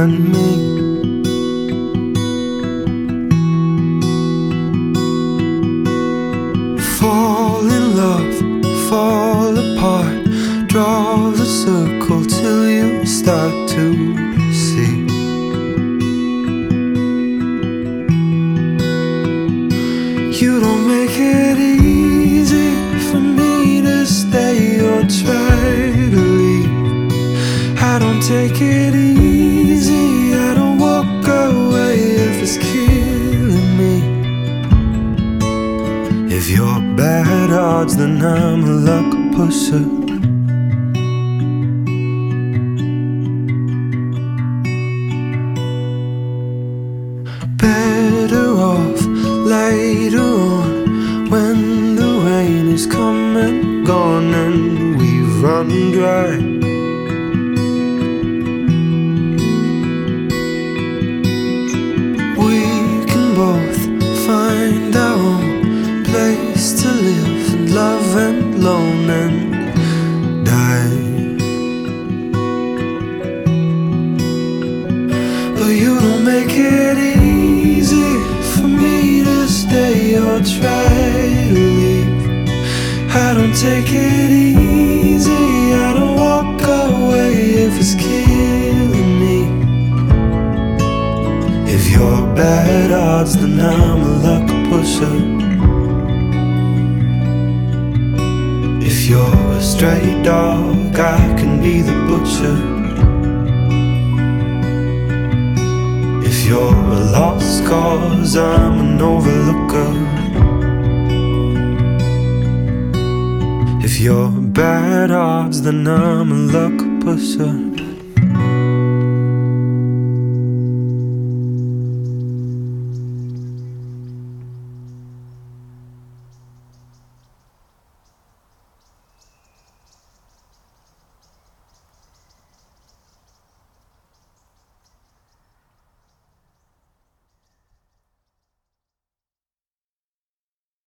and me. Fall in love, fall apart, draw the circle till you start to see. You don't make it easy for me to stay or try to leave. I don't take it easy, I don't walk away if it's killing me. If you're bad odds, then I'm a luck pusher. Better off later on, when the rain is come and gone and we've run dry. We can both find our own place to live and love and loan and die. But you don't make it easy for me to stay or try to leave. I don't take it easy, I don't walk away if it's killing me. If you're bad odds, then I'm a luck pusher. If you're a stray dog, I can be the butcher. If you're a lost cause, I'm an overlooker. If you're bad odds, then I'm a luck pusher.